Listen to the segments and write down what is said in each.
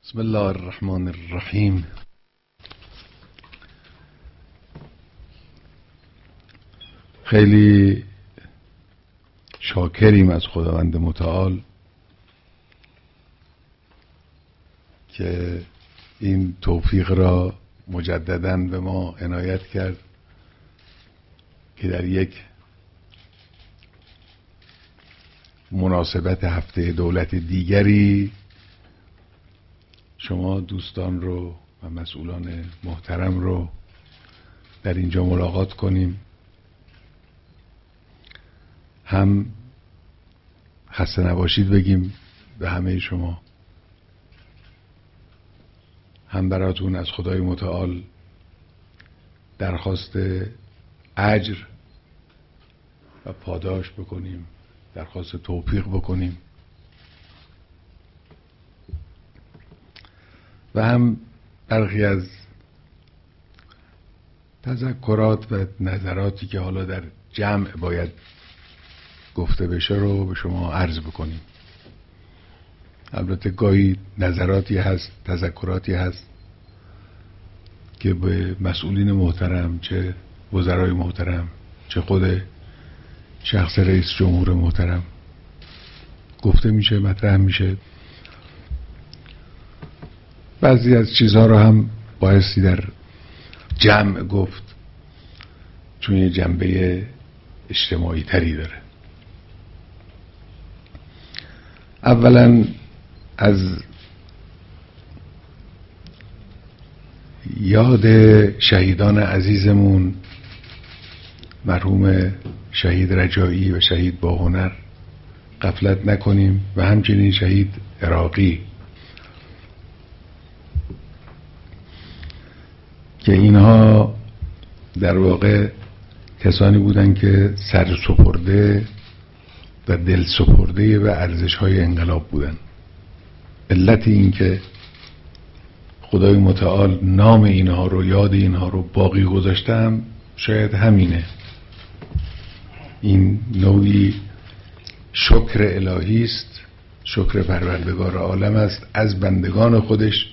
بسم الله الرحمن الرحیم. خیلی شاکریم از خداوند متعال که این توفیق را مجدداً به ما عنایت کرد که در یک مناسبت هفته دولت دیگری شما دوستان رو و مسئولان محترم رو در اینجا ملاقات کنیم. هم خسته نباشید بگیم به همه شما، هم براتون از خدای متعال درخواست اجر و پاداش بکنیم، درخواست توفیق بکنیم و هم برخی از تذکرات و نظراتی که حالا در جمع باید گفته بشه رو به شما عرض بکنیم. البته گاهی نظراتی هست، تذکراتی هست که به مسئولین محترم، چه وزرای محترم، چه خود شخص رئیس جمهور محترم گفته میشه، مطرح میشه. بعضی از چیزها رو هم بایستی در جمع گفت، چون یه جنبه اجتماعی تری داره. اولا از یاد شهیدان عزیزمون مرحوم شهید رجایی و شهید باهنر غفلت نکنیم و همچنین شهید عراقی که اینها در واقع کسانی بودن که سر سپرده و دل سپرده و ارزش‌های انقلاب بودن. علت این که خدای متعال نام اینها رو، یاد اینها رو باقی گذاشتم شاید همینه. این نوعی شکر الهی است، شکر پروردگار عالم است از بندگان خودش.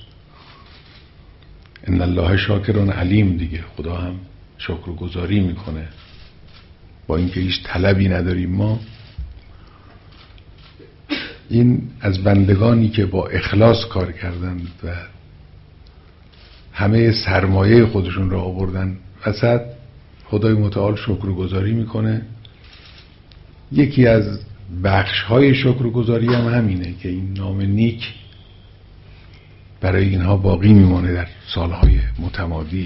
ان الله شاکر علیم دیگه، خدا هم شکر گزاری میکنه با اینکه هیچ طلبی نداریم ما. این از بندگانی که با اخلاص کار کردند و همه سرمایه خودشون را آوردن وسط، خدای متعال شکرگزاری میکنه. یکی از بخش‌های شکرگزاری هم همینه که این نام نیک برای اینها باقی میمونه در سالهای متمادی.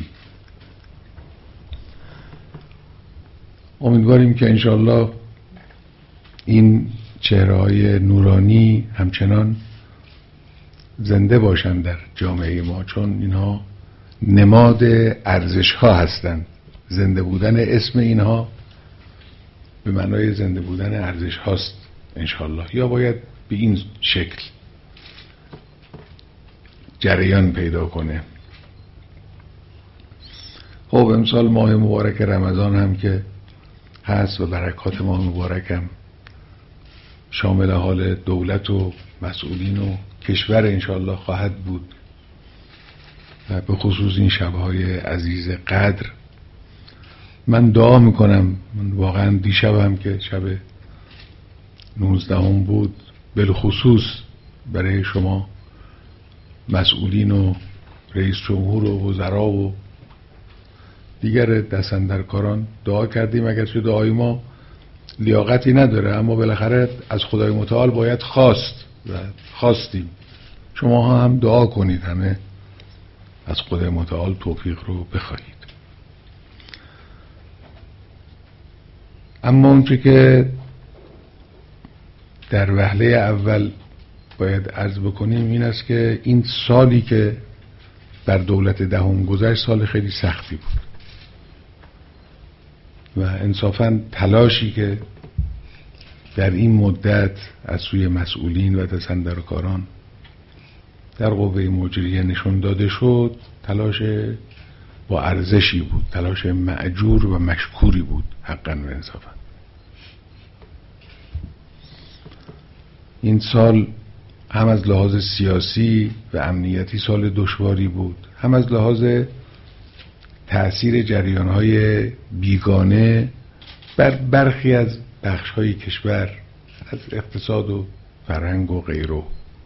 امیدواریم که انشاءالله این چهره‌های نورانی همچنان زنده باشند در جامعه ما، چون اینها نماد ارزش‌ها هستند. زنده بودن اسم اینها به معنای زنده بودن ارزش هاست انشاءالله، یا باید به این شکل جریان پیدا کنه. خب امسال ماه مبارک رمضان هم که هست و برکات ماه مبارک هم شامل حال دولت و مسئولین و کشور انشاءالله خواهد بود و به خصوص این شبهای عزیز قدر من دعا میکنم. من واقعا دیشبم که شب 19 بود بالخصوص برای شما مسئولین و رئیس جمهور و وزرا و دیگر دستاندرکاران دعا کردیم. اگرچه دعای ما لیاقتی نداره اما بالاخره از خدای متعال باید خواست و خواستیم. شما هم دعا کنید، همه از خدای متعال توفیق رو بخواهید. اما اونچه که در وهله اول باید عرض بکنیم این است که این سالی که بر دولت دهم گذشت سال خیلی سختی بود و انصافاً تلاشی که در این مدت از سوی مسئولین و دستاندرکاران در قوه مجریه نشون داده شد تلاش با ارزشی بود، تلاش مأجور و مشکوری بود حقاً و انصافاً. این سال هم از لحاظ سیاسی و امنیتی سال دشواری بود، هم از لحاظ تأثیر جریان‌های بیگانه بر برخی از بخش‌های کشور، از اقتصاد و فرهنگ و غیره.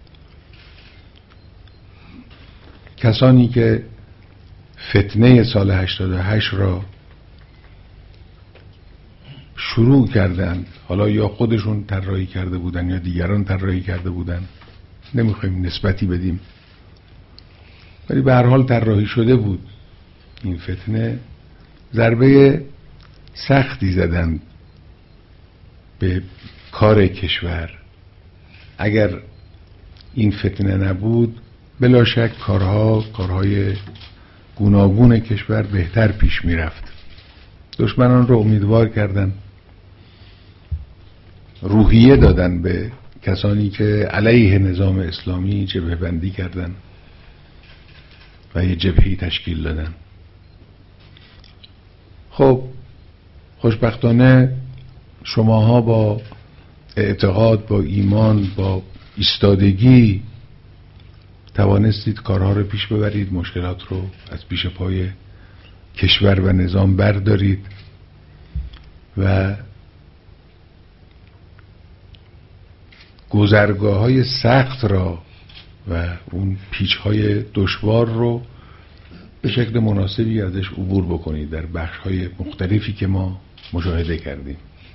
کسانی که فتنه سال 88 را شروع کردند، حالا یا خودشون طراحی کرده بودن یا دیگران طراحی کرده بودن، نمیخوایم نسبتی بدیم، ولی به هر حال طراحی شده بود این فتنه، ضربه سختی زدند به کار کشور. اگر این فتنه نبود بلا شک کارهای گوناگون کشور بهتر پیش میرفت. دشمنان رو امیدوار کردن، روحیه دادن به کسانی که علیه نظام اسلامی جبهه بندی کردن و یه جبهه‌ای تشکیل دادن. خب خوشبختانه شماها با اعتقاد، با ایمان، با ایستادگی توانستید کارها رو پیش ببرید، مشکلات رو از پیش پای کشور و نظام بردارید و گذرگاه‌های سخت را و اون پیچ‌های دشوار رو به شکل مناسبی ازش عبور بکنید در بخش‌های مختلفی که ما مشاهده کردیم.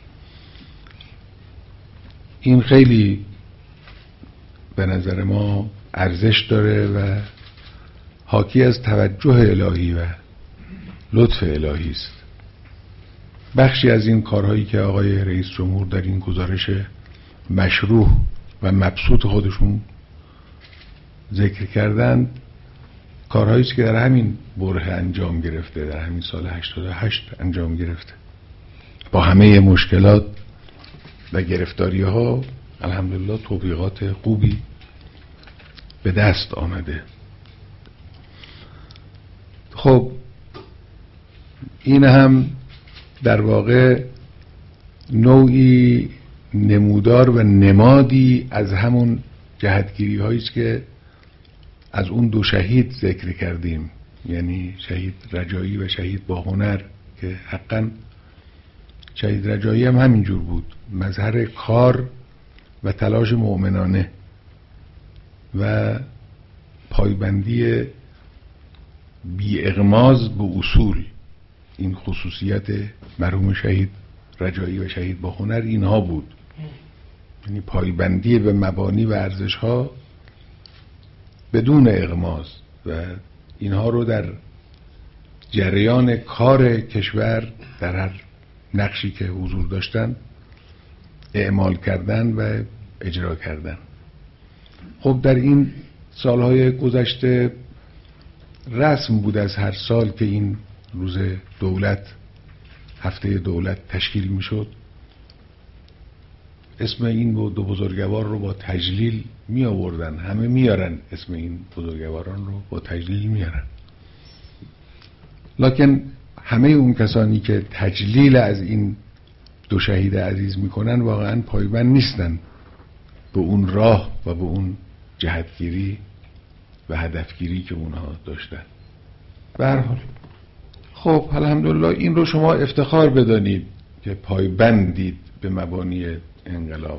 این خیلی به نظر ما ارزش داره و حاکی از توجه الهی و لطف الهی است. بخشی از این کارهایی که آقای رئیس جمهور در این گزارش مشروع و مبسوط خودشون ذکر کردند، کارهایی است که در همین بره انجام گرفته، در همین سال 88 انجام گرفته، با همه مشکلات و گرفتاری ها الحمدلله توفیقات خوبی به دست آمده. خب این هم در واقع نوعی نمودار و نمادی از همون جهتگیری هایی است که از اون دو شهید ذکر کردیم، یعنی شهید رجایی و شهید با هنر، که حقا شهید رجایی هم همینجور بود، مظهر کار و تلاش مؤمنانه و پایبندی بی اغماز به اصول. این خصوصیت مرحوم شهید رجایی و شهید با هنر اینها بود، یعنی پایبندی به مبانی و ارزش‌ها بدون اغماز و اینها رو در جریان کار کشور در هر نقشی که حضور داشتن اعمال کردن و اجرا کردن. خب در این سالهای گذشته رسم بود از هر سال که این روز دولت، هفته دولت تشکیل می شد، اسم این دو بزرگوار رو با تجلیل می آوردن، همه میارن اسم این بزرگواران رو با تجلیل میارن، لکن همه اون کسانی که تجلیل از این دو شهید عزیز میکنن واقعا پایبند نیستن به اون راه و به اون جهتگیری و هدفگیری که اونها داشتن. به هر حال خب الحمدلله این رو شما افتخار بدانید که پایبندید به مبانی انقلاب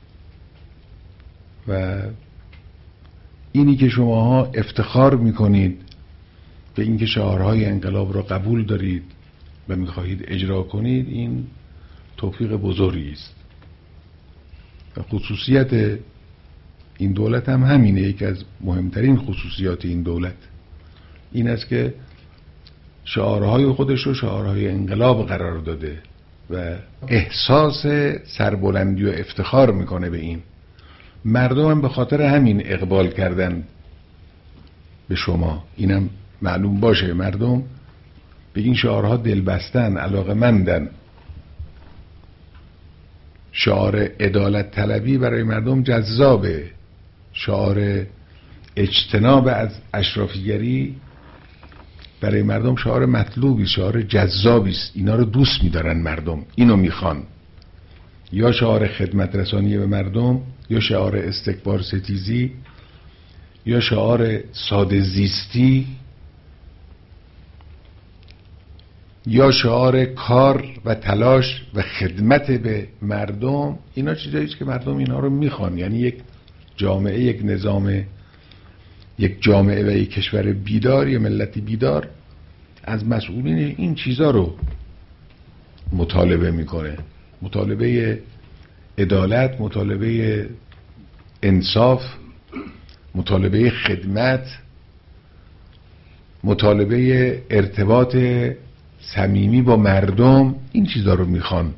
و اینی که شماها افتخار میکنید به اینکه شعارهای انقلاب را قبول دارید و میخواهید اجرا کنید، این توفیق بزرگی است. و خصوصیت این دولت هم همینه، یکی از مهمترین خصوصیات این دولت این است که شعارهای خودش رو شعارهای انقلاب قرار داده و احساس سربلندی و افتخار میکنه به این. مردم هم به خاطر همین اقبال کردن به شما، اینم معلوم باشه، مردم به این شعارها دلبستن، علاقه‌مندن. شعار عدالت طلبی برای مردم جذابه، شعار اجتناب از اشرافیگری برای مردم شعار مطلوبی، شعار جذابی است، اینا رو دوست می‌دارن مردم، اینو میخوان. یا شعار خدمت رسانی به مردم یا شعار استکبار ستیزی یا شعار ساده زیستی یا شعار کار و تلاش و خدمت به مردم، اینا چیزاییست که مردم اینا رو میخوان. یعنی یک جامعه، یک نظام، یک جامعه و یک کشور بیدار، یک ملتی بیدار از مسئولین این چیزا رو مطالبه میکنه. مطالبه عدالت، مطالبه انصاف، مطالبه خدمت، مطالبه ارتباط صمیمی با مردم، این چیزا رو میخوان.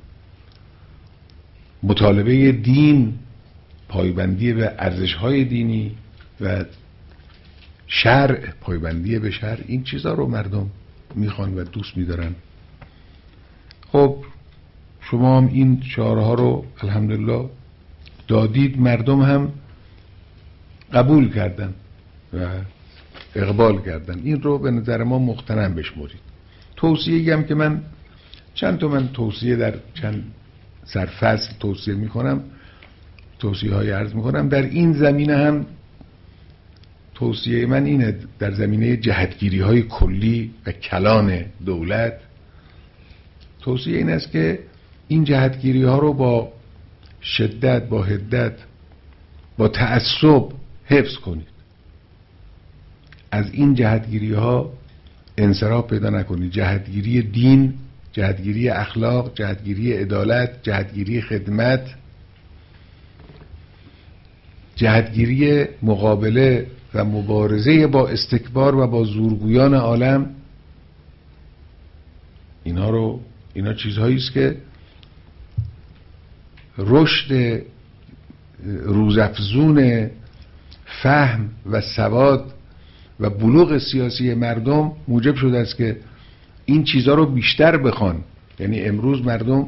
مطالبه دین، پایبندی به ارزش‌های دینی و شرع، پایبندی به شرع، این چیزا رو مردم میخوان و دوست میدارن. خب شما هم این شعارها رو الحمدلله دادید، مردم هم قبول کردن و اقبال کردن. این رو به نظر ما مقتنم بشمرید. توصیه‌ای هم که من توصیه در چند سرفصل توصیه میکنم، توصیه‌های عرض میکنم. در این زمینه هم توصیه من اینه، در زمینه جهتگیری‌های کلی و کلان دولت، توصیه این است که این جهتگیری‌ها رو با شدت، با حدت، با تعصب حفظ کنید. از این جهتگیری‌ها انصراف پیدا نکنید. جهتگیری دین، جهتگیری اخلاق، جهتگیری عدالت، جهتگیری خدمت، جهتگیری مقابله و مبارزه با استکبار و با زورگویان عالم، اینا چیزهایی است که رشد روزافزون فهم و سواد و بلوغ سیاسی مردم موجب شده است که این چیزها رو بیشتر بخوان. یعنی امروز مردم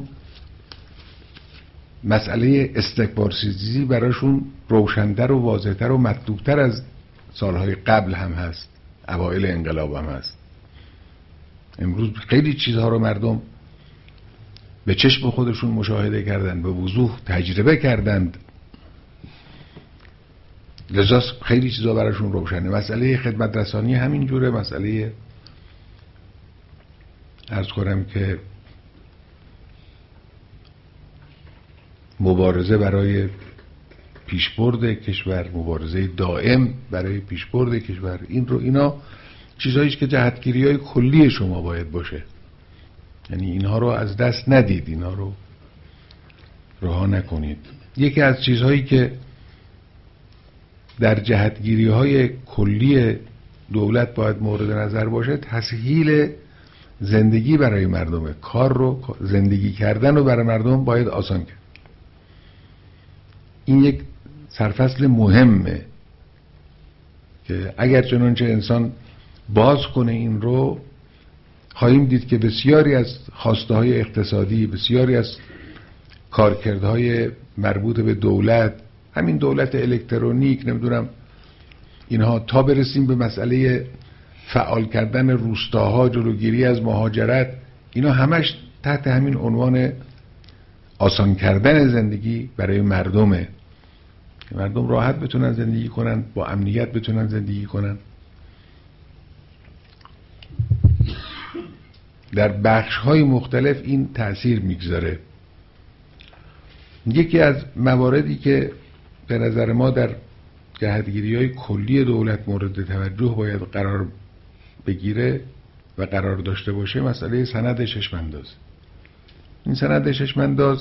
مسئله استکبار ستیزی براشون روشن‌تر و واضح‌تر و مطلوب‌تر از سالهای قبل هم هست، اوایل انقلاب هم هست. امروز خیلی چیزها رو مردم به چشم خودشون مشاهده کردند، به وضوح تجربه کردند، لذا خیلی چیزها براشون روشنه. مسئله خدمت رسانی همین جوره، مسئله عرض کنم که مبارزه برای پیشبرد کشور، مبارزه دائم برای پیشبرد کشور، اینا چیزهایی است که جهتگیری‌های کلی شما باید باشه. یعنی اینها رو از دست ندید، اینها رو رها نکنید. یکی از چیزهایی که در جهتگیری‌های کلی دولت باید مورد نظر باشه، تسهیل زندگی برای مردمه. کار رو، زندگی کردن رو برای مردم باید آسان کرد. این یک سرفصل مهمه که اگر چنانچه انسان باز کنه این رو، خواهیم دید که بسیاری از خواسته‌های اقتصادی، بسیاری از کارکردهای مربوط به دولت، همین دولت الکترونیک، نمیدونم اینها، تا برسیم به مسئله فعال کردن روستاها، جلوگیری از مهاجرت، اینا همش تحت همین عنوان آسان کردن زندگی برای مردمه. مردم راحت بتونن زندگی کنن، با امنیت بتونن زندگی کنن. در بخش‌های مختلف این تأثیر میگذاره. یکی از مواردی که به نظر ما در جهتگیری‌های کلی دولت مورد توجه باید قرار بگیره و قرار داشته باشه، مسئله سند چشم‌انداز. این سند چشم‌انداز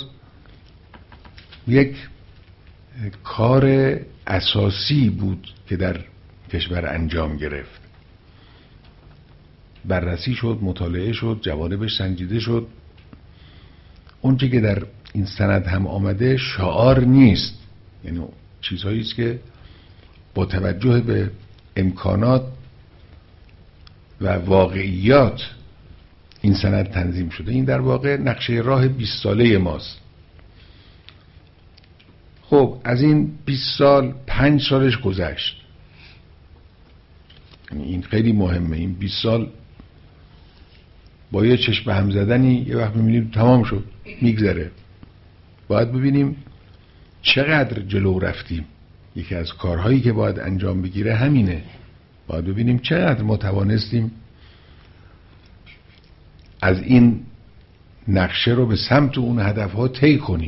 یک کار اساسی بود که در کشور انجام گرفت. بررسی شد، مطالعه شد، جوانبش سنجیده شد. اونچه که در این سند هم آمده شعار نیست، یعنی چیزهایی است که با توجه به امکانات و واقعیات این سند تنظیم شده. این در واقع نقشه راه 20 ساله ماست. خب از این 20 سال 5 سالش گذشت. یعنی این خیلی مهمه. این 20 سال با یه چشم هم زدنی یه وقت می‌بینیم تمام شد، میگذره. باید ببینیم چقدر جلو رفتیم. یکی از کارهایی که باید انجام بگیره همینه. باید ببینیم چقدر ما توانستیم از این نقشه رو به سمت اون هدفها طی کنیم.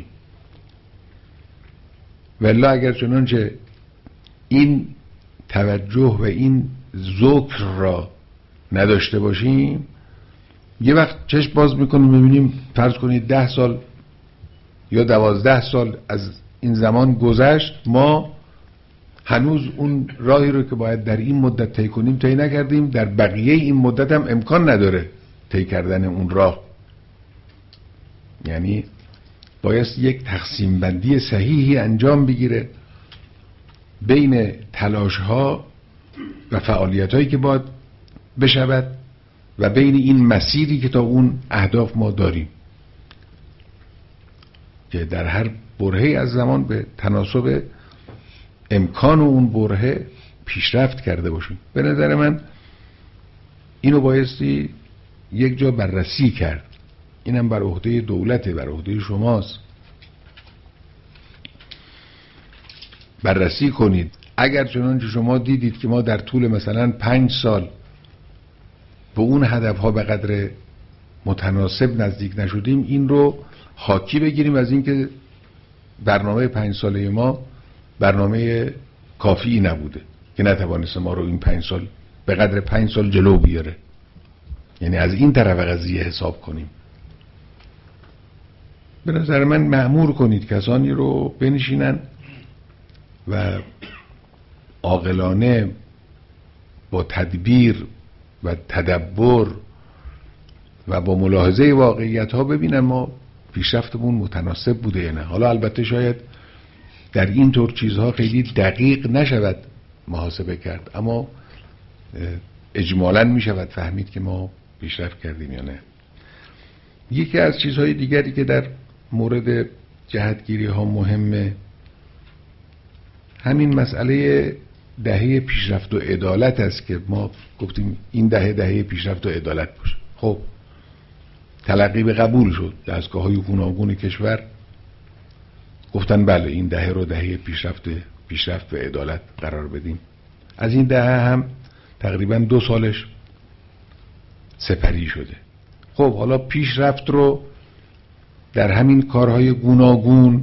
والله اگر چنانچه این توجه و این ذکر را نداشته باشیم، یه وقت چشم باز میکنیم میبینیم فرض کنید 10 سال یا 12 سال از این زمان گذشت، ما هنوز اون راهی رو که باید در این مدت طی کنیم طی نکردیم. در بقیه این مدت هم امکان نداره طی کردن اون راه. یعنی باید یک تقسیم بندی صحیحی انجام بگیره بین تلاش ها و فعالیت هایی که باید بشود و بین این مسیری که تا اون اهداف ما داریم، که در هر برهه‌ای از زمان به تناسب امکان اون برهه پیشرفت کرده باشیم. به نظر من اینو بایستی یک جا بررسی کرد. اینم بر عهده دولته، بر عهده شماست. بررسی کنید. اگر چنانچه شما دیدید که ما در طول مثلا 5 سال به اون هدفها به قدر متناسب نزدیک نشدیم، این رو حاکی بگیریم از اینکه برنامه 5 ساله ما برنامه کافی نبوده که نتوانست ما رو این 5 سال به قدر 5 سال جلو بیاره. یعنی از این طرف قضیه حساب کنیم. به نظر من مأمور کنید کسانی رو بنشینن و عاقلانه با تدبیر و تدبر و با ملاحظه واقعیت ها ببینن ما پیشرفتمون متناسب بوده یا نه. حالا البته شاید در این طور چیزها خیلی دقیق نشود محاسبه کرد، اما اجمالاً می شود فهمید که ما پیشرفت کردیم یا نه. یکی از چیزهای دیگری که در مورد جهتگیری ها مهمه، همین مسئله دهه پیشرفت و عدالت است که ما گفتیم این دهه پیشرفت و عدالت باشه. خب تلقی به قبول شد. دستگاه‌های گوناگون کشور گفتن بله این دهه رو دهه پیشرفت و عدالت قرار بدیم. از این دهه هم تقریبا 2 سالش سپری شده. خب حالا پیشرفت رو در همین کارهای گوناگون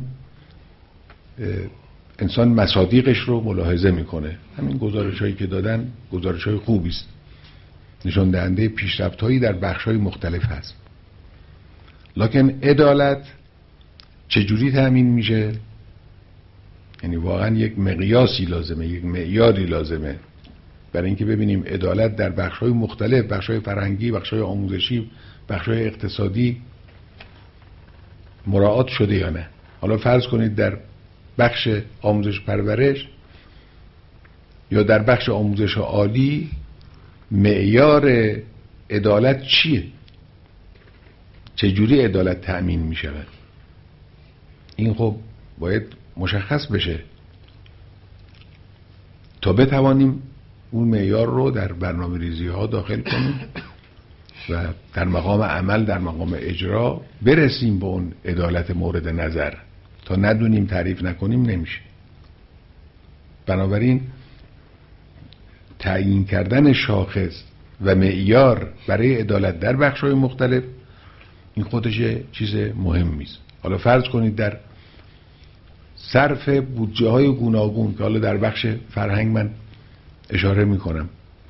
انسان مصادیقش رو ملاحظه میکنه. همین گزارش‌هایی که دادن گزارش‌های خوبی است، نشان دهنده پیشرفت‌هایی در بخش‌های مختلف هست. لکن عدالت چجوری تأمین میشه؟ یعنی واقعا یک مقیاسی لازمه، یک معیاری لازمه برای اینکه ببینیم عدالت در بخش‌های مختلف، بخش‌های فرهنگی، بخش‌های آموزشی، بخش‌های اقتصادی مراعات شده یا نه. حالا فرض کنید در بخش آموزش پرورش یا در بخش آموزش عالی معیار عدالت چیه؟ چجوری عدالت تأمین می شود؟ این خب باید مشخص بشه تا بتوانیم اون معیار رو در برنامه ریزی ها داخل کنیم و در مقام عمل، در مقام اجرا برسیم به اون عدالت مورد نظر. تا ندونیم تعریف نکنیم نمیشه. بنابراین تعیین کردن شاخص و معیار برای عدالت در بخش‌های مختلف این خودش چیز مهمی است. حالا فرض کنید در صرف بودجه‌های گوناگون که حالا در بخش فرهنگ من اشاره می‌کنم،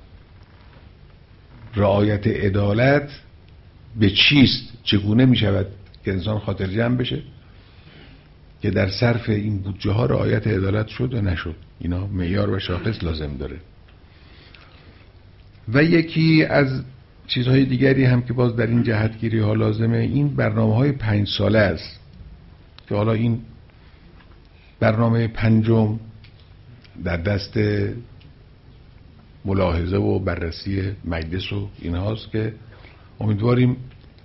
رعایت عدالت به چیست؟ چگونه می‌شود که انسان خاطر جمع بشه که در صرف این بودجه ها رعایت عدالت شد یا نشد؟ اینا معیار و شاخص لازم داره. و یکی از چیزهای دیگری هم که باز در این جهتگیری ها لازمه، این برنامه های 5 ساله است که حالا این برنامه 5م در دست ملاحظه و بررسی مجلس و اینهاست که امیدواریم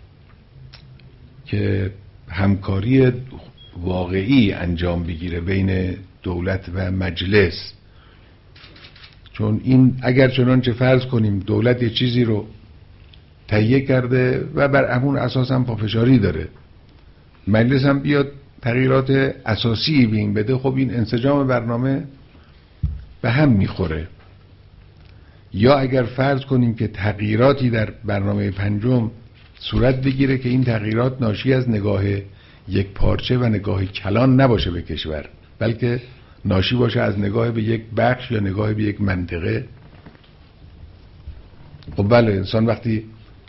که همکاری واقعی انجام بگیره بین دولت و مجلس. چون این اگر چنانچه فرض کنیم دولت یه چیزی رو تهیه کرده و بر همون اساس هم پافشاری داره، مجلس هم بیاد تغییرات اساسی بین بده، خب این انسجام برنامه به هم میخوره. یا اگر فرض کنیم که تغییراتی در برنامه پنجم صورت بگیره که این تغییرات ناشی از نگاه یک پارچه و نگاه کلان نباشه به کشور، بلکه ناشی باشه از نگاه به یک بخش یا نگاه به یک منطقه. خب بله، انسان وقتی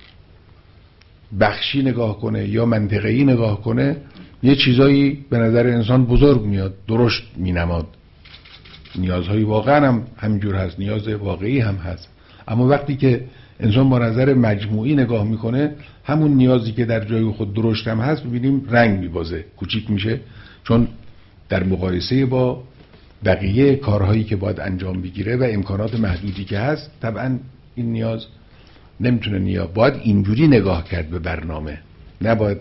بخشی نگاه کنه یا منطقه‌ای نگاه کنه، یه چیزایی به نظر انسان بزرگ میاد، درشت مینماد، نیازهای واقعا هم همینجور هست، نیاز واقعی هم هست. اما وقتی که انسان با نظر مجموعی نگاه میکنه، همون نیازی که در جای خود درشت هم هست ببینیم رنگ میبازه، کوچیک میشه، چون در مقایسه با بقیه کارهایی که باید انجام بگیره و امکانات محدودی که هست، طبعا این نیاز نمیتونه باید اینجوری نگاه کرد به برنامه، نباید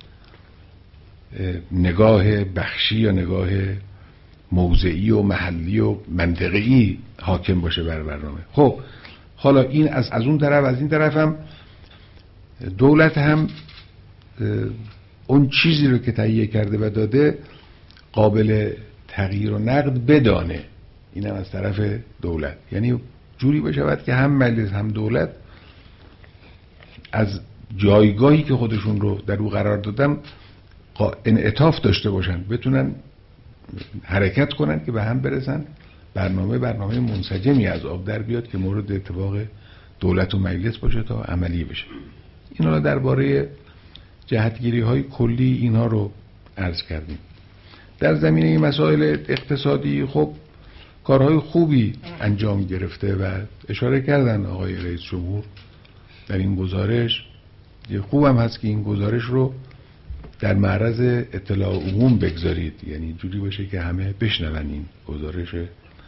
نگاه بخشی یا نگاه موضعی و محلی و منطقه‌ای حاکم باشه بر برنامه. خب حالا این از اون طرف، از این طرف هم دولت هم اون چیزی رو که تهیه کرده و داده قابل تغییر و نقد بدانه. این هم از طرف دولت، یعنی جوری بشود که هم مجلس هم دولت از جایگاهی که خودشون رو در او قرار دادن انعطاف داشته باشن، بتونن حرکت کنن که به هم برسن، برنامه منسجمی از آب در بیاد که مورد اتفاق دولت و مجلس باشه تا عملی بشه. اینا درباره جهتگیری های کلی اینها رو عرض کردیم. در زمینه مسائل اقتصادی خب کارهای خوبی انجام گرفته و اشاره کردن آقای رئیس جمهور در این گزارش. خوبم هست که این گزارش رو در معرض اطلاع عموم بگذارید، یعنی جوری باشه که همه بشنون این گزارش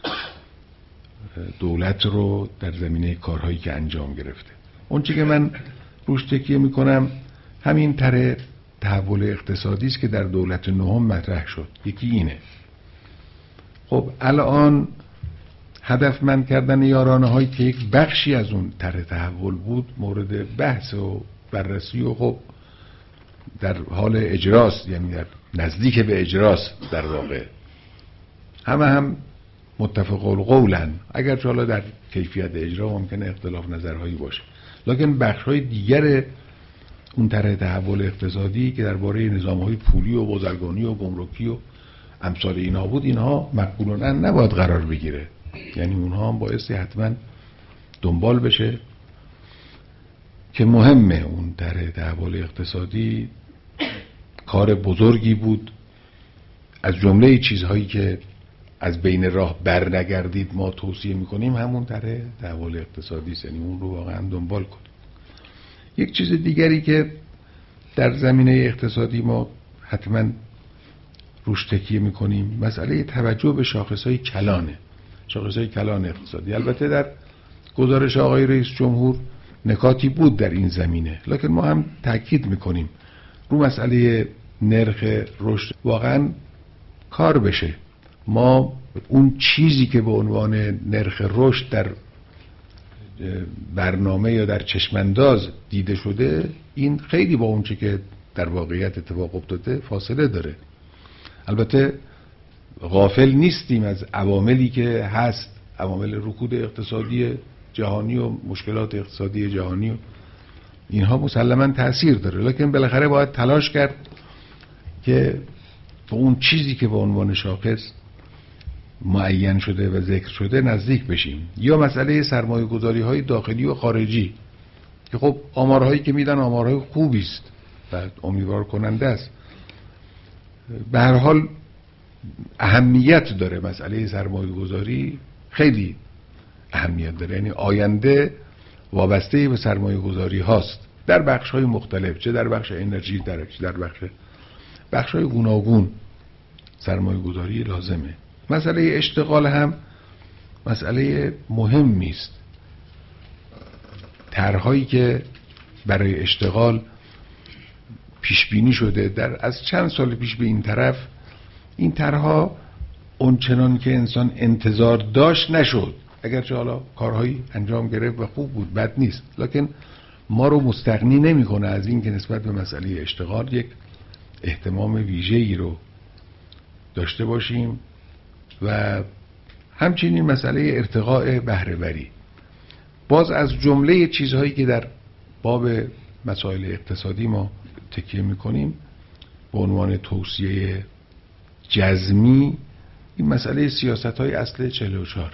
دولت رو در زمینه کارهایی که انجام گرفته. اون چیزی که من روش تکیه میکنم همین طرح تحول اقتصادی است که در دولت نهم مطرح شد. یکی اینه. خب الان هدفمند کردن یارانه هایی که یک بخشی از اون طرح تحول بود مورد بحث و بررسی و خب در حال اجراست، یعنی در نزدیک به اجراست در واقع. هم متفق القولن، اگرچه حالا در کیفیت اجرا ممکنه اختلاف نظرهایی باشه، لکن بخش‌های دیگر اون طرح تحول اقتصادی که درباره نظام‌های پولی و بازرگانی و گمرکی و امثال اینها بود، اینها مقبولانه نباید قرار بگیره، یعنی اونها هم بایستی حتما دنبال بشه که مهمه. اون طرح تحول اقتصادی کار بزرگی بود. از جمله چیزهایی که از بین راه برنگردید ما توصیه میکنیم همون طرح تحول اقتصادی است، یعنی اون رو واقعا دنبال کنیم. یک چیز دیگری که در زمینه اقتصادی ما حتما روش تکیه میکنیم مسئله توجه به شاخصهای کلانه، شاخصهای کلان اقتصادی. البته در گزارش آقای رئیس جمهور نکاتی بود در این زمینه، لکن ما هم تاکید میکنیم رو مسئله نرخ رشد واقعا کار بشه. ما اون چیزی که به عنوان نرخ رشد در برنامه یا در چشمانداز دیده شده، این خیلی با اون چی که در واقعیت اتفاق افتاده فاصله داره. البته غافل نیستیم از عواملی که هست، عوامل رکود اقتصادی جهانی و مشکلات اقتصادی جهانی و اینها مسلماً تأثیر داره، لکن بالاخره باید تلاش کرد که به اون چیزی که به عنوان شاخص معین شده و ذکر شده نزدیک بشیم. یا مسئله سرمایه گذاری های داخلی و خارجی که خب آمارهایی که میدن آمارهای خوبی است و امیدوار کننده است. به هر حال اهمیت داره مسئله سرمایه گذاری، خیلی اهمیت داره، یعنی آینده وابسته به سرمایه گذاری هاست در بخش های مختلف، چه در بخش انرژی، در بخش های گوناگون سرمایه گذاری لازمه. مسئله اشتغال هم مسئله مهمی است. طرح‌هایی که برای اشتغال پیش بینی شده از چند سال پیش به این طرف، این طرح‌ها اونچنان که انسان انتظار داشت نشد، اگرچه حالا کارهایی انجام گرفت و خوب بود، بد نیست، لکن ما رو مستغنی نمی‌کنه از این که نسبت به مسئله اشتغال یک اهتمام ویژه‌ای رو داشته باشیم و همچنین مسئله ارتقاء بهره‌وری. باز از جمله چیزهایی که در باب مسائل اقتصادی ما تکیه میکنیم به عنوان توصیه جزمی، این مسئله سیاست‌های اصل 44.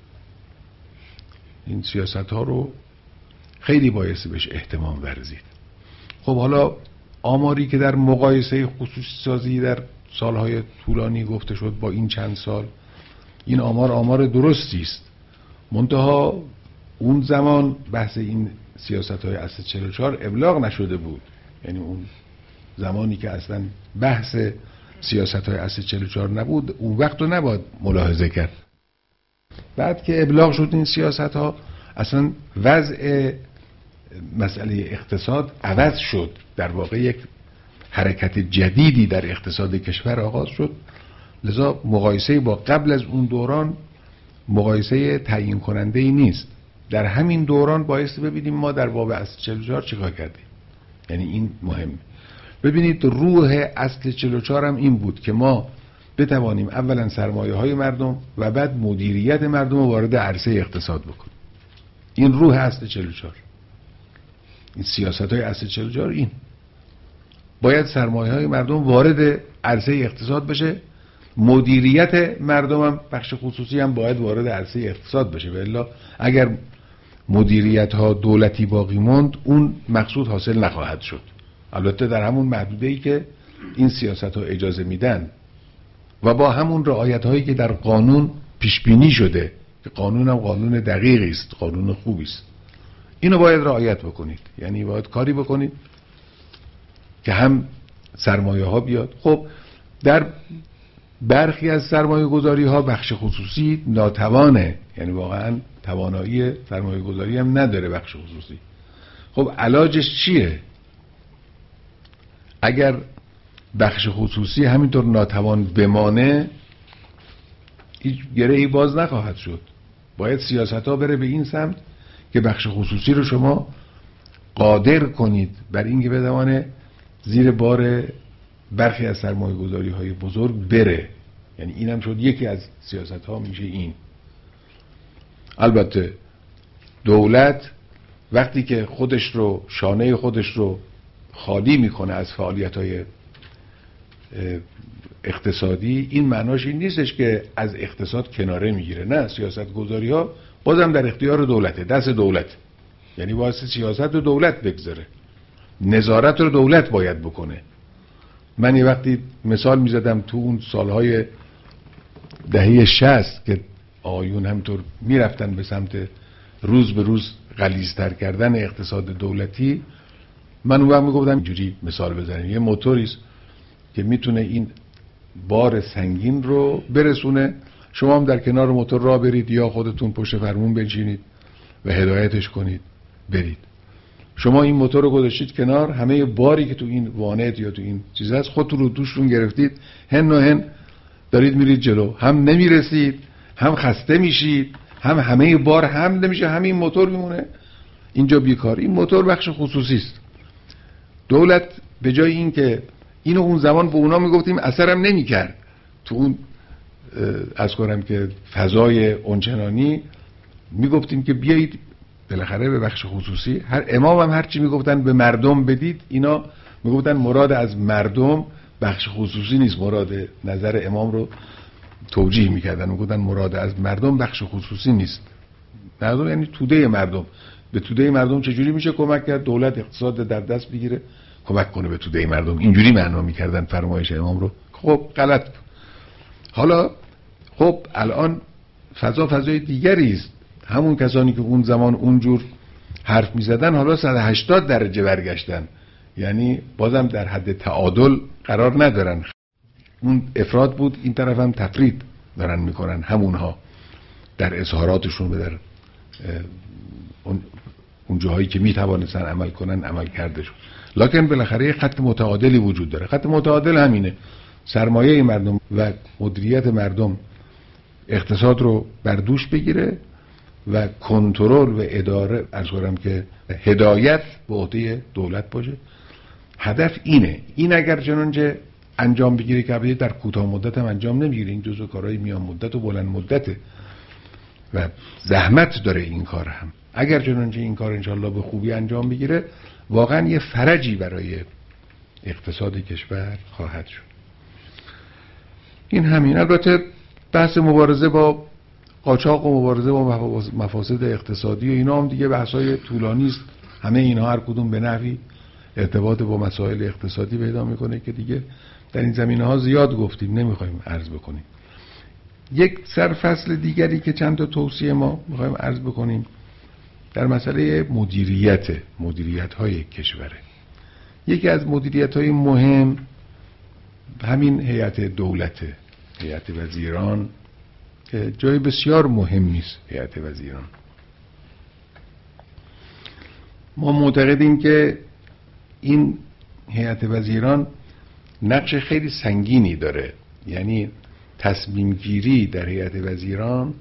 این سیاست‌ها رو خیلی بایستی بهش اهتمام ورزید. خب حالا آماری که در مقایسه خصوصی سازی در سالهای طولانی گفته شد با این چند سال، این آمار درستی است، منتها اون زمان بحث این سیاست‌های اصل 44 ابلاغ نشده بود. یعنی اون زمانی که اصلا بحث سیاست‌های اصل 44 نبود، اون وقت رو نباید ملاحظه کرد. بعد که ابلاغ شد این سیاست‌ها، اصلا وضع مسئله اقتصاد عوض شد. در واقع یک حرکت جدیدی در اقتصاد کشور آغاز شد. لذا مقایسه با قبل از اون دوران مقایسه تعیین کننده ای نیست. در همین دوران بایستی ببینیم ما در باب اصل 44 چیکار کردیم. یعنی این مهمه. ببینید روح اصل 44 هم این بود که ما بتوانیم اولا سرمایه های مردم و بعد مدیریت مردم رو وارد عرصه اقتصاد بکنیم. این روح اصل 44. این سیاست های اصل 44 این باید سرمایه های مردم وارد عرصه اقتصاد بشه، مدیریت مردم هم بخش خصوصی هم باید وارد عرصه اقتصاد بشه. والا اگر مدیریت ها دولتی باقی موند، اون مقصود حاصل نخواهد شد. البته در همون محدوده‌ای که این سیاست ها اجازه میدن و با همون رعایت هایی که در قانون پیش بینی شده، که قانون هم قانون دقیقی است، قانون خوبی است. اینو باید رعایت بکنید. یعنی باید کاری بکنید که هم سرمایه ها بیاد. خب در برخی از سرمایه گذاری ها بخش خصوصی ناتوانه، یعنی واقعا توانایی سرمایه گذاری هم نداره بخش خصوصی. خب علاجش چیه؟ اگر بخش خصوصی همینطور ناتوان بمانه، هیچ گره‌ای باز نخواهد شد. باید سیاست ها بره به این سمت که بخش خصوصی رو شما قادر کنید بر اینکه بتوانه زیر بار برخی از سرمایه گذاری های بزرگ بره. یعنی این هم شد یکی از سیاست ها میشه این. البته دولت وقتی که خودش رو، شانه خودش رو خالی میکنه از فعالیت های اقتصادی، این معناش این نیستش که از اقتصاد کناره میگیره. نه، سیاست گذاری ها بازم در اختیار دولته، دست دولت. یعنی واسه سیاست رو دولت بگذاره، نظارت رو دولت باید بکنه. من یه وقتی مثال میزدم تو اون سالهای دهه 60 که آیون همینطور میرفتن به سمت روز به روز غلیظتر کردن اقتصاد دولتی، من اون وقت میگفتم اینجوری مثال بزنیم، یه موتوریست که میتونه این بار سنگین رو برسونه، شما هم در کنار موتور راه برید یا خودتون پشت فرمون بنشینید و هدایتش کنید برید. شما این موتور رو گذاشتید کنار، همه باری که تو این وانت یا تو این چیز هست خودتون رو دوشتون گرفتید، هن و هن دارید میرید جلو، هم نمیرسید، هم خسته میشید، هم همه بار هم نمیشه، همین موتور میمونه اینجا بیکار. این موتور بخش خصوصی است. دولت به جای این که اینو اون زمان به اونا میگفتیم، اثرم نمیکرد تو اون از کنم که فضای اونچنانی، میگفتیم که بیایید بالاخره به بخش خصوصی. هر امام هم هرچی میگفتن به مردم بدید، اینا میگفتن مراد از مردم بخش خصوصی نیست، مراد نظر امام رو توجیه میکردن، میگفتن مراد از مردم بخش خصوصی نیست. مردم یعنی توده مردم. به توده مردم چجوری میشه کمک کرد؟ دولت اقتصاد در دست بگیره کمک کنه به توده مردم. اینجوری معنا میکردن فرمایش امام رو. خب غلط. حالا خب الان فضای دیگری است. همون کسانی که اون زمان اونجور حرف میزدن حالا 180 درجه برگشتن، یعنی بازم در حد تعادل قرار ندارن. اون افراط بود، این طرف هم تفرید دارن میکنن همونها در اظهاراتشون و در اون جاهایی که میتوانستن عمل کنن عمل کردشون. لکن بالاخره یک خط متعادلی وجود داره. خط متعادل همینه: سرمایه مردم و مدیریت مردم اقتصاد رو بر دوش بگیره و کنترل و اداره، عرض کنم که هدایت به عهده دولت باشه. هدف اینه. این اگر چنانچه انجام بگیره که البته در کوتاه مدت هم انجام نمیگیره، این جزو کارهای میان مدت و بلند مدته و زحمت داره این کار هم. اگر چنانچه این کار انشالله به خوبی انجام بگیره واقعا یه فرجی برای اقتصاد کشور خواهد شد. این همین. البته بحث مبارزه با قاچاق و مبارزه با مفاسد اقتصادی و اینا هم دیگه بحث‌های طولانی است. همه اینها هر کدوم به نحوی ارتباط با مسائل اقتصادی پیدا میکنه که دیگه در این زمینه‌ها زیاد گفتیم، نمیخوایم عرض بکنیم. یک سرفصل دیگری که چند تا توصیه ما میخوایم عرض بکنیم در مسئله مدیریت‌های کشوره. یکی از مدیریت‌های مهم همین هیئت دولته، هیئت وزیران که جای بسیار مهمی است. هیئت وزیران ما معتقدیم که این هیئت وزیران نقش خیلی سنگینی داره، یعنی تصمیم گیری در هیئت وزیران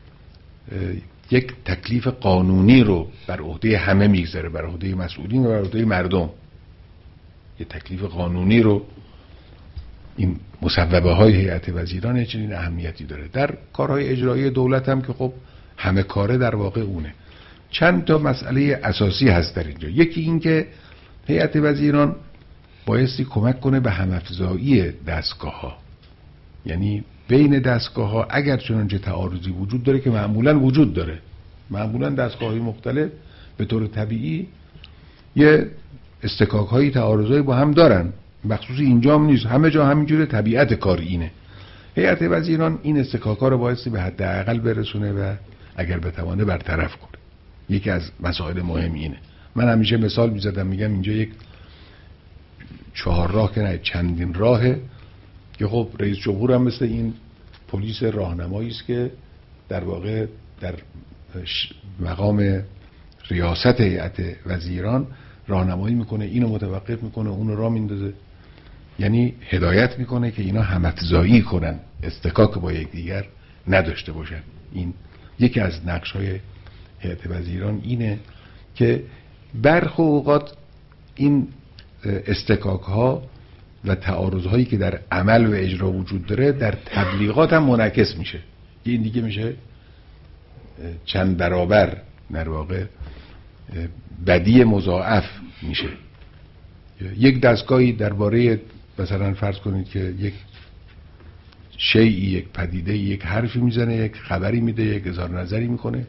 یک تکلیف قانونی رو بر عهده همه میگذاره، بر عهده مسئولین و بر عهده مردم. یک تکلیف قانونی رو این مصوبه های هیئت وزیران چنین اهمیتی داره. در کارهای اجرایی دولت هم که خب همه کاره در واقع اونه. چند تا مسئله اساسی هست در اینجا. یکی این که هیئت وزیران بایستی کمک کنه به هم‌افزایی دستگاه‌ها، یعنی بین دستگاه‌ها اگر چنانچه تعارضی وجود داره که معمولاً وجود داره، معمولاً دستگاه‌های مختلف به طور طبیعی یه استکاک‌های تعارضی با هم دارن، مخصوص اینجا هم نیست، همه جا همینجوره، طبیعت کار اینه. هیئت وزیران این استکاک‌ها رو بایستی به حداقل برسونه و اگر بتوانه برطرف کنه. یکی از مسائل مهم اینه. من همیشه مثال می‌زدم، میگم اینجا یک 4 راه که نه چندین راهه که خب رئیس جمهور هم مثل این پلیس راهنمایی است که در واقع در مقام ریاست هیئت وزیران راهنمایی میکنه، اینو متوقف میکنه، اونو راه میندازه، یعنی هدایت میکنه که اینا هم‌افزایی کنن، استکاک با یکدیگر نداشته باشن. این یکی از نقش‌های هیئت وزیران اینه که برخی اوقات این استکاک ها و تعارض هایی که در عمل و اجرا وجود داره در تبلیغات هم منعکس میشه. این دیگه میشه چند برابر در واقع بدی مضاعف میشه. یک دستگاهی درباره مثلا فرض کنید که یک شیئی، یک پدیده، یک حرفی میزنه، یک خبری میده، یک اظهار نظری میکنه،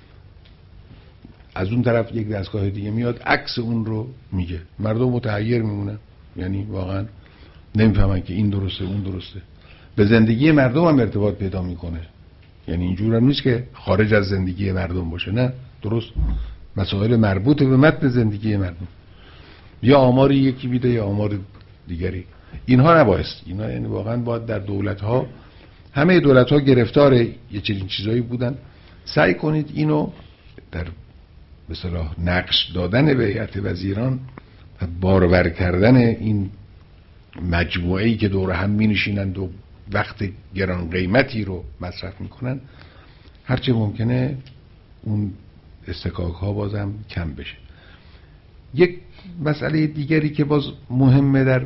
از اون طرف یک دستگاه دیگه میاد عکس اون رو میگه، مردم متحیر میمونن، یعنی واقعا نمیفهمن که این درسته اون درسته. به زندگی مردم هم ارتباط پیدا میکنه، یعنی اینجور هم نیست که خارج از زندگی مردم باشه، نه، درست مسائل مربوط به متن زندگی مردم، یا آماری یکی میده یا آمار دیگری. اینها نبایست، اینا یعنی واقعا باید در دولت ها، همه دولت ها گرفتار یه چنین چیزایی بودن. سعی کنید اینو در به اصطلاح نقش دادن به هیئت وزیران و بارور کردن این مجموعه‌ای که دور هم می‌نشینند و وقت گران قیمتی رو مصرف میکنن، هرچه ممکنه اون استکاک ها بازم کم بشه. یک مسئله دیگری که باز مهمه در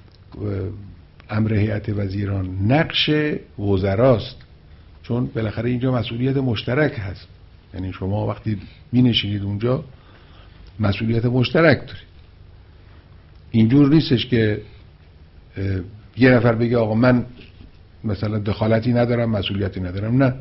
امر هیئت وزیران نقش وزراست، چون بالاخره اینجا مسئولیت مشترک هست، یعنی شما وقتی می‌نشینید اونجا مسئولیت مشترک دارید. اینجور نیستش که یه نفر بگه آقا من مثلا دخالتی ندارم، مسئولیتی ندارم. نه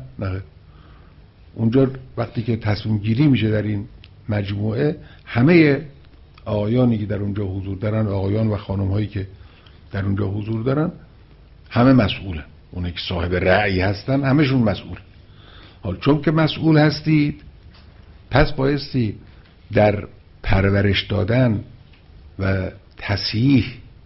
اونجا وقتی که تصمیم گیری میشه در این مجموعه، همه آقایانی که در اونجا حضور دارن، آقایان و خانم هایی که در اونجا حضور دارن، همه مسئولن. اونایی که صاحب رأی هستن همشون مسئول. حال چون که مسئول هستید، پس بایستی در پرورش دادن و تصحیح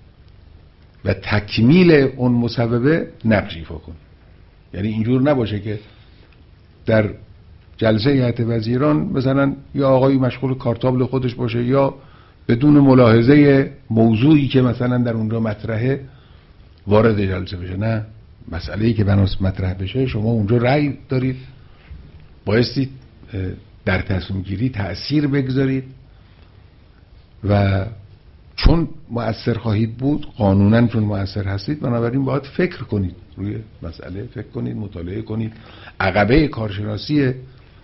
و تکمیل اون مصوبه نقش ایفا کن. یعنی اینجور نباشه که در جلسه هیئت وزیران مثلا یا آقایی مشغول کارتابل خودش باشه یا بدون ملاحظه موضوعی که مثلا در اونجا مطرحه وارد جلسه بشه. نه، مسئله‌ای که بناس مطرح بشه شما اونجا رأی دارید، بایستی در تصمیم گیری تأثیر بگذارید و چون مؤثر خواهید بود، قانونا چون مؤثر هستید، بنابراین باید فکر کنید، روی مسئله فکر کنید، مطالعه کنید، عقبه کارشناسی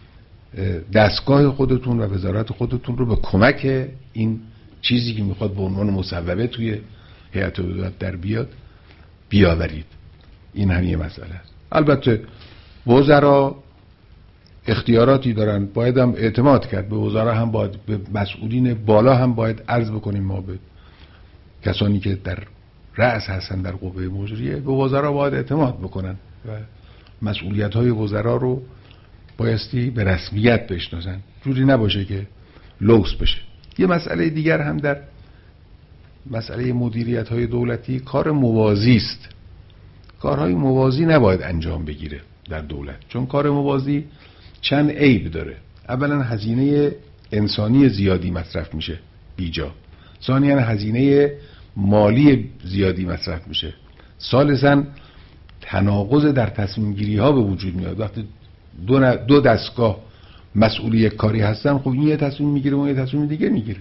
دستگاه خودتون و وزارت خودتون رو به کمک این چیزی که میخواد به عنوان مصوبه توی هیئت ولایت در بیاد بیاورید. این هم یه مسئله است. البته وزرا اختیاراتی دارن، باید هم اعتماد کرد به وزرا، هم باید به مسئولین بالا هم باید عرض بکنیم، ما به کسانی که در رأس هستن در قوه مجریه، به وزرا باید اعتماد بکنن و مسئولیت‌های وزرا رو بایستی به رسمیت بشناسن، جوری نباشه که لوس بشه. یه مسئله دیگر هم در مسئله مدیریت‌های دولتی کار موازی است. کارهای موازی نباید انجام بگیره در دولت، چون کار موازی چند عیب داره. اولا هزینه انسانی زیادی مصرف میشه بیجا، ثانیاً هزینه مالی زیادی مصرف میشه، ثالثاً تناقض در تصمیم گیری ها به وجود میاد. وقتی دو دستگاه مسئول یک کاری هستن، خب این یه تصمیم میگیره و اون یه تصمیم دیگه میگیره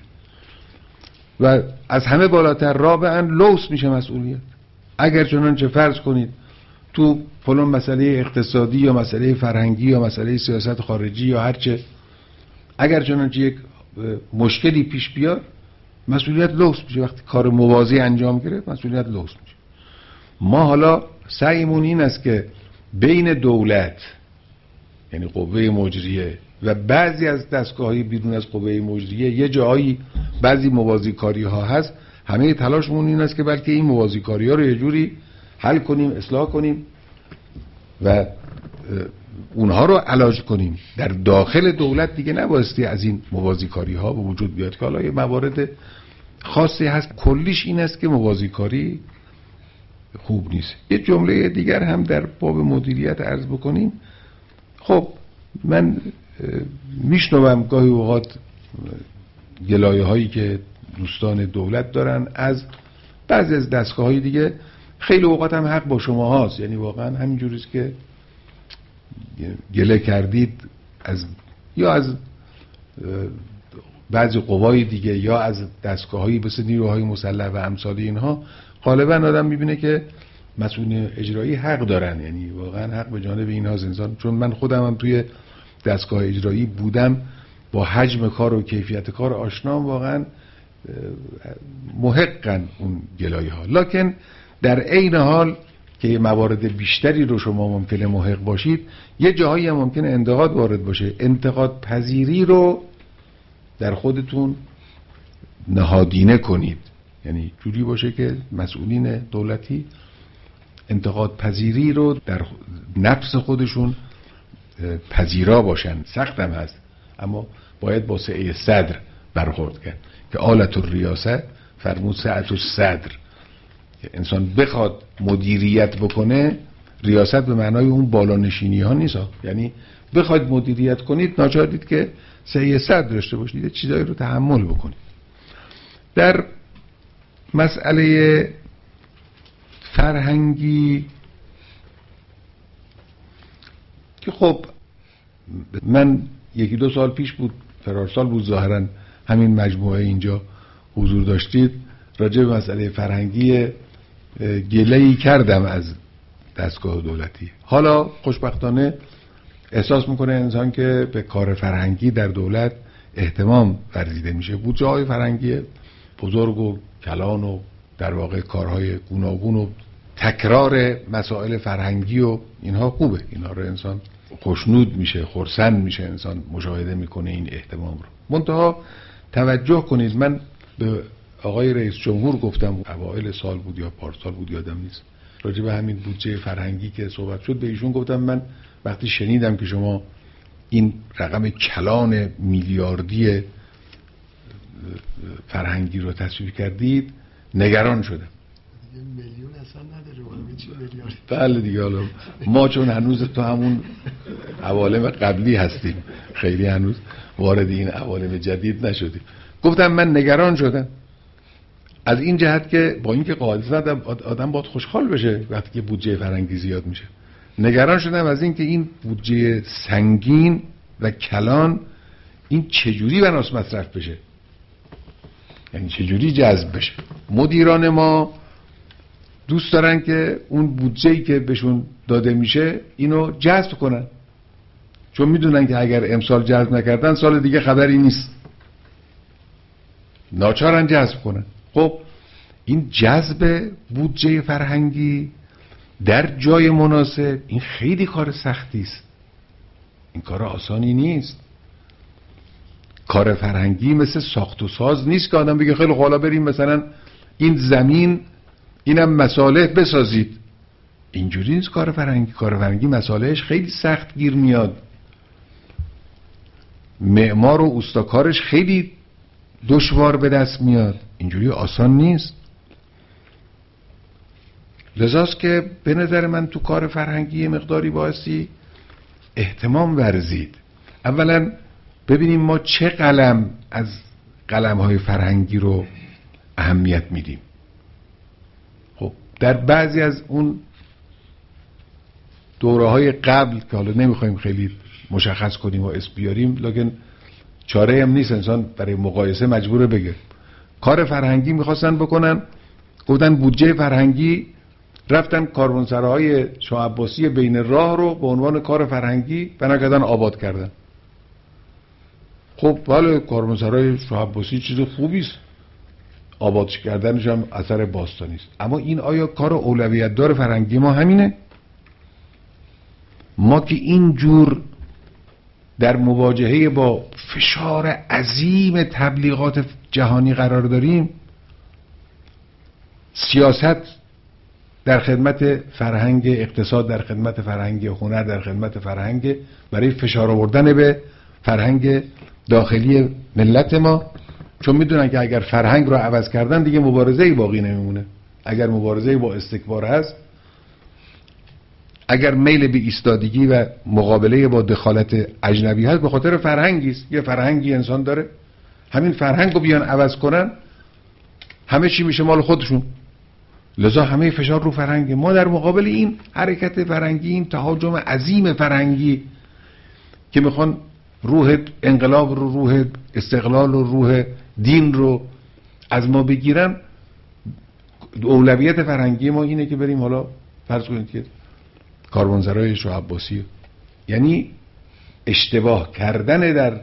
و از همه بالاتر رابعاً لوس میشه مسئولیت. اگر چنانچه فرض کنید تو فلان مسئله اقتصادی یا مسئله فرهنگی یا مسئله سیاست خارجی یا هرچه، اگر چنانچه یک مشکلی پیش بیاد، مسئولیت لوس میشه. وقتی کار موازی انجام گرفت، مسئولیت لوس میشه. ما حالا سعیمون این است که بین دولت، یعنی قوه مجریه، و بعضی از دستگاه‌های بیرون از قوه مجریه، یه جایی بعضی موازیکاری ها هست، همه تلاشمون این است که بلکه این موازیکاری ها رو یه جوری حل کنیم، اصلاح کنیم و اونها رو علاج کنیم. در داخل دولت دیگه نبایستی از این موازیکاری ها به وجود بیاد، که حالا یه موارد خاصی هست. کلیش این است که موازیکاری خوب نیست. یه جمله دیگر هم در باب مدیریت عرض بکنیم. خب من میشنوم گاهی اوقات گلایه هایی که دوستان دولت دارن از بعضی از دستگاه های دیگه، خیلی اوقات هم حق با شما هاست. یعنی واقعا همینجوریست که گله کردید یا از بعضی قوای دیگه یا از دستگاه‌هایی مثل نیروهای مسلح و امثال اینها، غالبا آدم میبینه که مسئولین اجرایی حق دارن. یعنی واقعا حق به جانب اینها انسان، چون من خودم هم توی دستگاه اجرایی بودم، با حجم کار و کیفیت کار آشنام، واقعا محقن اون گلایه ها. لکن در عین حال که موارد بیشتری رو شما ممکنه محق باشید، یه جاهایی هم ممکنه انتقاد وارد باشه. انتقاد پذیری رو در خودتون نهادینه کنید، یعنی جوری باشه که مسئولین دولتی انتقاد پذیری رو در نفس خودشون پذیرا باشن. سختم هست، اما باید با سعه صدر برخورد کرد که آلت الریاست فرمود سعة الصدر، که انسان بخواد مدیریت بکنه. ریاست به معنای اون بالانشینی ها نیست، یعنی بخواید مدیریت کنید ناچارید که سعه صدر داشته باشید، چیزایی رو تحمل بکنید. در مسئله فرهنگی که خب من 1-2 سال پیش بود، فرارسال بود ظاهرا، همین مجموعه اینجا حضور داشتید، راجع به مسئله فرهنگی گله‌ای کردم از دستگاه دولتی. حالا خوشبختانه احساس میکنه انسان که به کار فرهنگی در دولت اهتمام ورزیده میشه. بودجه‌های فرهنگی بزرگ و کلان و در واقع کارهای گوناگون و تکرار مسائل فرهنگی و اینها خوبه. اینها رو انسان خوشنود میشه، خرسند میشه، انسان مشاهده میکنه این اهتمام رو. منتها توجه کنید، من به آقای رئیس جمهور گفتم اوایل سال بود یا پارسال بود یادم نیست، راجع به همین بودجه فرهنگی که صحبت شد، به ایشون گفتم من وقتی شنیدم که شما این رقم کلان میلیاردی فرهنگی رو تصویب کردید نگران شدم. میلیون اصلا نداره، چی میلیارد؟ بله دیگه، حالا ما چون هنوز تو همون عوالم قبلی هستیم، خیلی هنوز وارد این عوالم جدید نشدیم. گفتم من نگران شدم از این جهت که با اینکه قاعدتاً آدم باید خوشحال بشه وقتی که بودجه فرهنگی زیاد میشه، نگران شدم از اینکه این بودجه سنگین و کلان این چجوری بناس مصرف بشه. یعنی چجوری جذب بشه؟ مدیران ما دوست دارن که اون بودجه‌ای که بهشون داده میشه اینو جذب کنن، چون میدونن که اگر امسال جذب نکردن سال دیگه خبری نیست، ناچارن جذب کنن. خب این جذب بودجه فرهنگی در جای مناسب این خیلی کار سختی است، این کار آسانی نیست. کار فرهنگی مثل ساخت و ساز نیست که آدم بگه خیلی حالا بریم مثلا این زمین اینم مصالح بسازید. اینجوری نیست کار فرهنگی. کار فرهنگی مصالحش خیلی سخت گیر میاد، معمار و اوستاکارش خیلی دشوار به دست میاد، اینجوری آسان نیست. لذاست که به نظر من تو کار فرهنگی مقداری بایستی اهتمام ورزید. اولا ببینیم ما چه قلم از قلم‌های فرهنگی رو اهمیت میدیم. خب در بعضی از اون دوره‌های قبل که حالا نمیخوایم خیلی مشخص کنیم و اسم بیاریم، لکن چاره هم نیست، انسان برای مقایسه مجبوره بگه کار فرهنگی میخواستن بکنن، گفتن بودجه فرهنگی، رفتن کاروانسراهای شاه عباسی بین راه رو به عنوان کار فرهنگی بنا کردن آباد کردن. خب بله کاروانسرای شاه عباسی چیز خوبی است، آباد کردنش هم اثر باستانی است، اما این آیا کار اولویت دار فرهنگی ما همینه؟ ما که اینجور در مواجهه با فشار عظیم تبلیغات جهانی قرار داریم، سیاست در خدمت فرهنگ، اقتصاد در خدمت فرهنگ، هنر در خدمت فرهنگ، برای فشار آوردن به فرهنگ داخلی ملت ما، چون میدونن که اگر فرهنگ رو عوض کردن دیگه مبارزه‌ای باقی نمیمونه. اگر مبارزه‌ای با استکبار هست، اگر میل به ایستادگی و مقابله با دخالت اجنبی هست، به خاطر فرهنگی است. یه فرهنگی انسان داره، همین فرهنگ رو بیان عوض کنن همه چی میشه مال خودشون، لذا همه فشار رو فرهنگ. ما در مقابل این حرکت فرهنگی، این تهاجم عظیم فرهنگی که میخوان روح انقلاب رو، روح استقلال رو، روح دین رو از ما بگیرن، اولویت فرهنگی ما اینه که بریم حالا فرض کنید که کاروانسرای شاه عباسی، یعنی اشتباه کردن در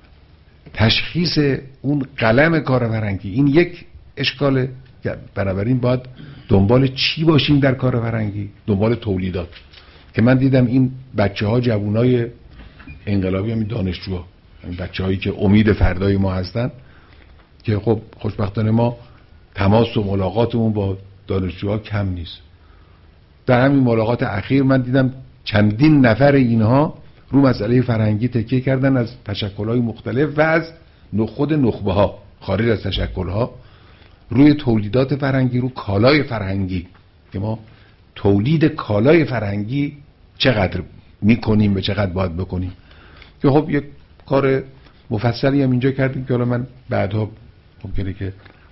تشخیص اون قلم کار فرهنگی. این یک اشکاله. بنابراین باید دنبال چی باشیم در کار فرهنگی؟ دنبال تولیدات. که من دیدم این بچه‌ها، جوانای انقلابی، همین دانشجوها، این بچه‌هایی که امید فردای ما هستن، که خب خوشبختانه ما تماس و ملاقاتمون با دانشجوها کم نیست. در همین ملاقات اخیر من دیدم چندین نفر اینها رو مسئله فرهنگی تکیه کردن، از تشکل‌های مختلف و از خود نخبه‌ها، خارج از تشکل‌ها، روی تولیدات فرهنگی، رو کالای فرهنگی، که ما تولید کالای فرهنگی چقدر میکنیم و چقدر باید بکنیم. که خب یک کار مفصلی هم اینجا کردیم که حالا من بعدها ممکنه که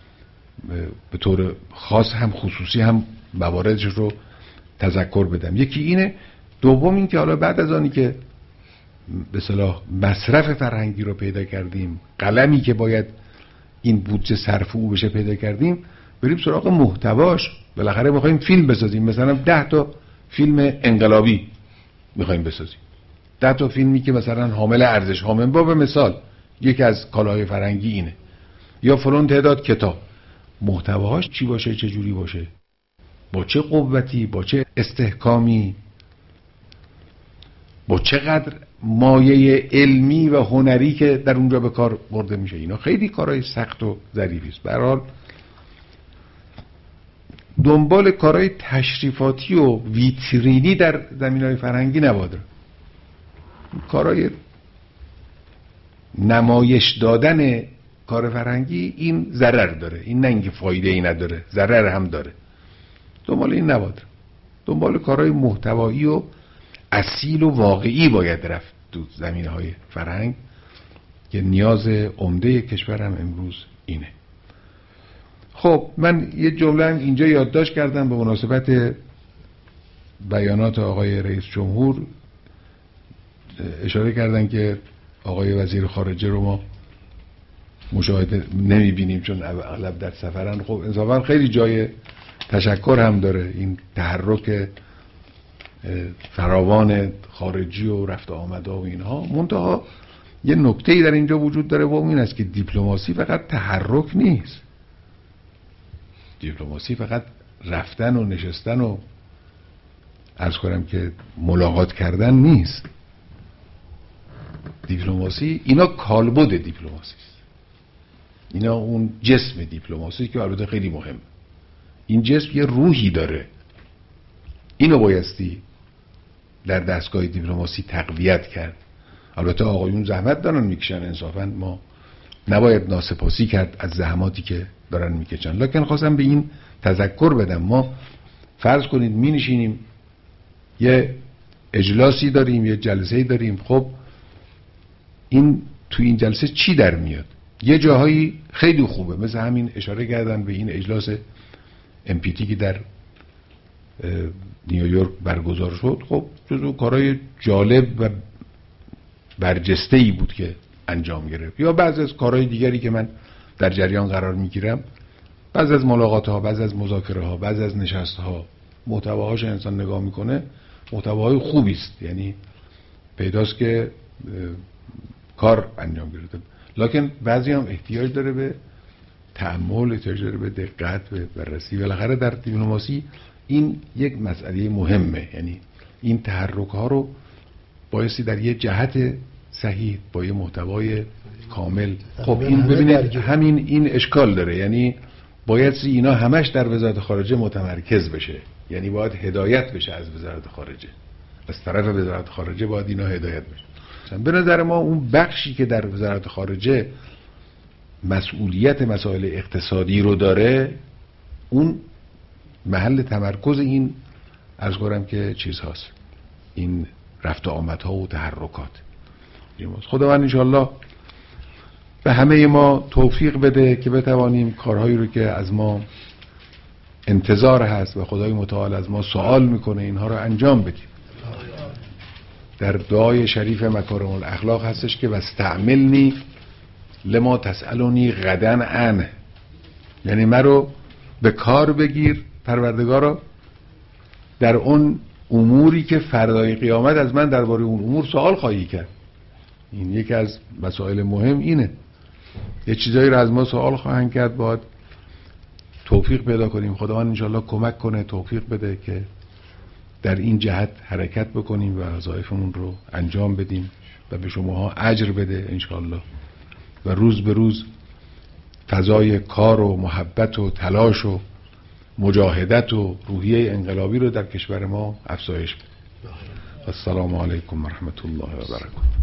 به طور خاص هم خصوصی هم مواردش رو تذکر بدم. یکی اینه. دوم این که حالا بعد از آنی که به اصطلاح مصرف فرهنگی رو پیدا کردیم، قلمی که باید این بودجه صرف او بشه پیدا کردیم، بریم سراغ محتواش. بالاخره میخوایم فیلم بسازیم، مثلا 10 تا فیلم انقلابی میخوایم بسازیم، 10 تا فیلمی که مثلا حامل ارزش، حامل با به مثال یکی از کالاهای فرهنگی اینه، یا فلان تعداد کتاب. محتواش چی باشه، چه جوری باشه، با چه قوتی، با چه استحکامی، با چقدر مایه علمی و هنری که در اونجا به کار برده میشه. اینا خیلی کارهای سخت و ظریفی است. به هر حال دنبال کارهای تشریفاتی و ویترینی در زمینه‌های فرهنگی نباید. کارهای نمایش دادن کار فرهنگی این ضرر داره، این نه اینکه فایده ای نداره، ضرر هم داره. دنبال این نباید. دنبال کارهای محتوایی و اصیل و واقعی باید رفت تو زمینه‌های فرهنگ، که نیاز عمده کشورم امروز اینه. خب من یه جمله هم اینجا یادداشت کردم به مناسبت بیانات آقای رئیس جمهور. اشاره کردن که آقای وزیر خارجه رو ما مشاهده نمیبینیم چون اغلب در سفرن. خب انصافا خیلی جای تشکر هم داره این تحرک فراوان خارجی و رفت آمدها و اینها. منتها یه نکته‌ای در اینجا وجود داره و این است که دیپلماسی فقط تحرک نیست. دیپلماسی فقط رفتن و نشستن و عرض کنم که ملاقات کردن نیست. دیپلماسی اینا کالبد دیپلماسی است. اینا اون جسم دیپلماسی که البته خیلی مهم. این جسم یه روحی داره. اینو بایستی در دستگاه دیپلماسی تقویت کرد. البته آقایون زحمت دارن میکشن، انصافا ما نباید ناسپاسی کرد از زحماتی که دارن میکشن، لکن خواستم به این تذکر بدم. ما فرض کنید می نشینیم یه اجلاسی داریم، یه جلسه‌ای داریم، خب این تو این جلسه چی در میاد؟ یه جاهایی خیلی خوبه، مثل همین اشاره کردن به این اجلاس امپیتی که در نیویورک برگزار شد. خب جزو کارهای جالب و برجسته‌ای بود که انجام گرفت. یا بعضی از کارهای دیگری که من در جریان قرار میگیرم، بعضی از ملاقات‌ها، بعضی از مذاکره‌ها، بعضی از نشست‌ها، محتواهاش انسان نگاه میکنه محتواهای خوبی است، یعنی پیداست که کار انجام گرفته، لکن بعضی هم احتیاج داره به تأمل، احتیاج داره به دقت، به بررسی. بالاخره در دیپلماسی این یک مسئله مهمه، یعنی این تحرک ها رو بایستی در یه جهت صحیح با یه محتوای کامل. خب این ببینید همین این اشکال داره، یعنی باید اینا همش در وزارت خارجه متمرکز بشه، یعنی باید هدایت بشه از وزارت خارجه، از طرف وزارت خارجه باید اینا هدایت بشه. به نظر ما اون بخشی که در وزارت خارجه مسئولیت مسائل اقتصادی رو داره، اون محل تمرکز این عرض کنم که چیز هاست، این رفت و آمدها و تحرکات. خداوند انشاءالله به همه ما توفیق بده که بتوانیم کارهایی رو که از ما انتظار هست و خدای متعال از ما سوال میکنه اینها رو انجام بدیم. در دعای شریف مکارم الاخلاق هستش که واستعملنی لما تسألونی غدا عنه، یعنی من رو به کار بگیر پروردگارا در اون اموری که فردای قیامت از من درباره اون امور سوال خواهی کرد. این یکی از مسائل مهم اینه، یه چیزایی رو از ما سوال خواهند کرد، باید توفیق پیدا کنیم. خداوند انشاءالله کمک کنه، توفیق بده که در این جهت حرکت بکنیم و وظایفمون رو انجام بدیم و به شماها اجر بده انشاءالله، و روز به روز فضای کار و محبت و تلاش و مجاهدت و روحیه انقلابی رو در کشور ما افزایش بده. السلام علیکم و رحمت الله و برکاته.